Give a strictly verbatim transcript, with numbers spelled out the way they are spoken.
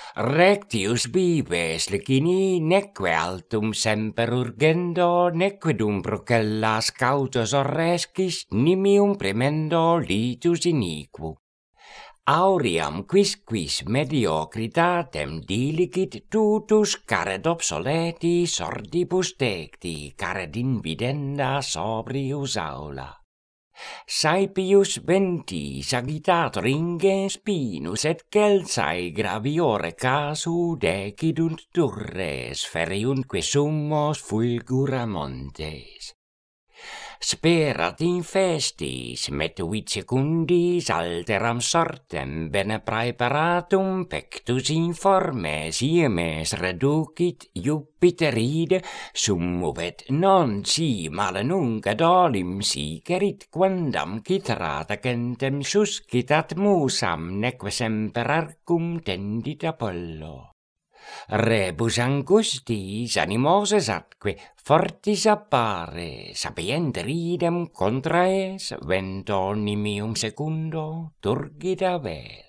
Rectius vives licini neque altum semper urgendo neque dum procellas cautos orrescis nimium premendo litus iniquo. Auream quis quis mediocritatem diligit tutus caret obsoleti sordibus tecti caret invidenda sobrius aula. Saepius venti sagitator ingens pinus et celsae graviore casu decidunt turres feriunque summos fulgura montes. Sperat infestis metuit secundis alteram sortem bene praeparatum pectus informes iemes reducit Jupiteride summuvet non si male nunc ad olim sicerit quandam citrata centem suscitat musam neque semper arcum tendit Apollo. Rebus angustis animoses atque fortis appare sapienter idem contra es vento nimium secundo turgida ver.